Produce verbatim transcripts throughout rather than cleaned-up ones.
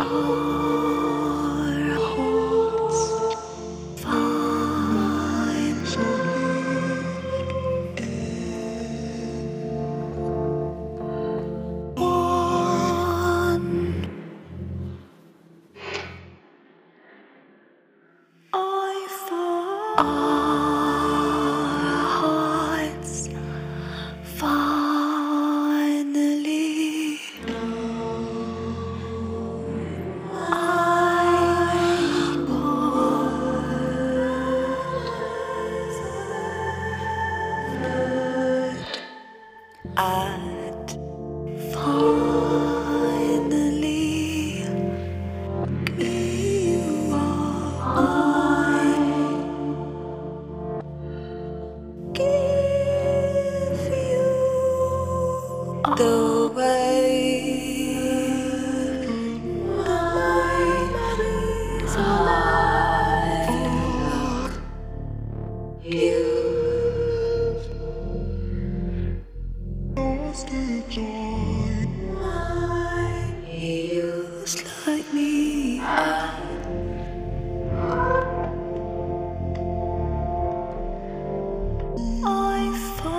The way you lost the joy. He used like me. I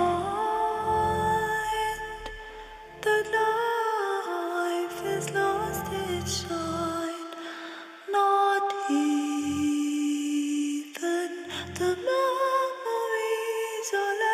find that life has lost its shine. Not even the memories are left.